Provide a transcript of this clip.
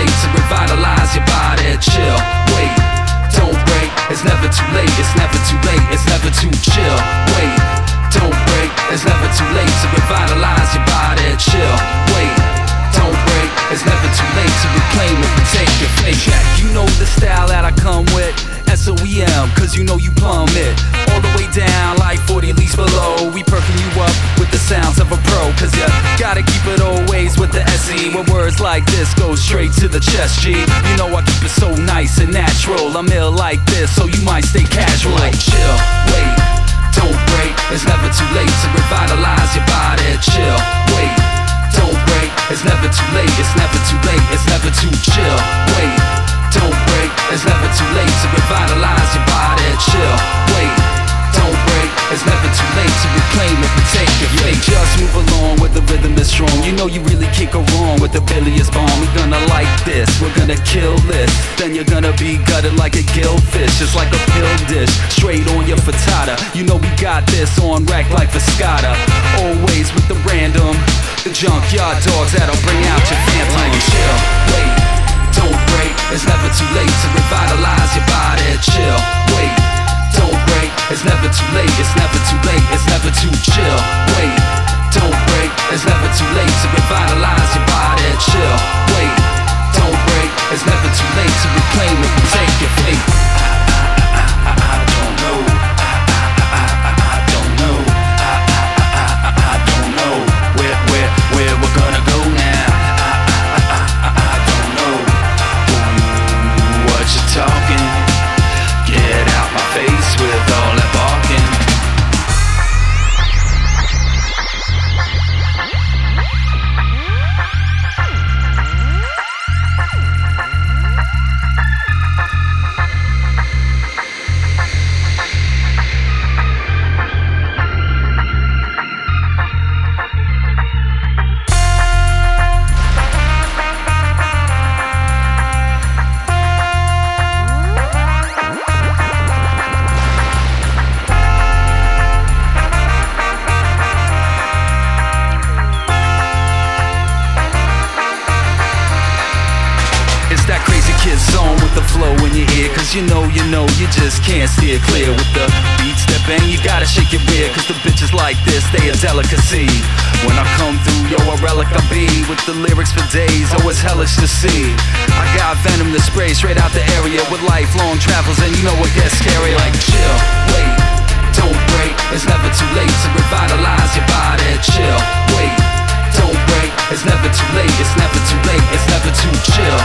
late to revitalize your body. Chill, wait, don't break. It's never too late, it's never too late, it's never too chill. Wait, don't break. It's never too late to revitalize your body. Chill, wait, don't break. It's never too late to reclaim and protect your faith. Check, you know the style that I come with. SOEM, cause you know you plumb it. All the way down, like 40 leagues below. We perking you up with the sounds of a pro. Cause you gotta keep it always with the SE. When words like this go straight to the chest, G. You know I keep it so nice and natural. I'm ill like this, so you might stay casual. Like chill, wait, don't break. It's never too late to revitalize your body. Chill, wait, don't break. It's never too late, it's never too late, it's never too chill. Wait, don't break. It's never too late to revitalize your body. Chill, wait, don't break. It's never too late to reclaim and protect your faith. Just move along with the rhythm is strong. You know you really can't go wrong with the bilious bomb. We're gonna like this, we're gonna kill this. Then you're gonna be gutted like a gillfish, just like a pill dish, straight on your frittata. You know we got this on rack like Viscata. Always with the random, the junkyard dogs that'll bring out your phantom. Like chill, wait, don't break. It's never too late to revitalize your body. Chill, wait, don't break. It's never too late, it's never too late, it's never too chill. Wait, don't break. It's never too late to revitalize your body. Chill, wait, don't break. It's never too late to reclaim and protect your faith. I don't know. I don't know. I don't know where we're gonna go now. I don't know. What you talking? Get out my face with all that barking. You just can't steer clear with the beat step and you gotta shake your rear. Cause the bitches like this, they a delicacy. When I come through, yo, a relic I be. With the lyrics for days, oh, it's hellish to see. I got venom to spray straight out the area. With lifelong travels and you know what gets scary. Like chill, wait, don't break. It's never too late to revitalize your body. Chill, wait, don't break. It's never too late, it's never too late, it's never too chill.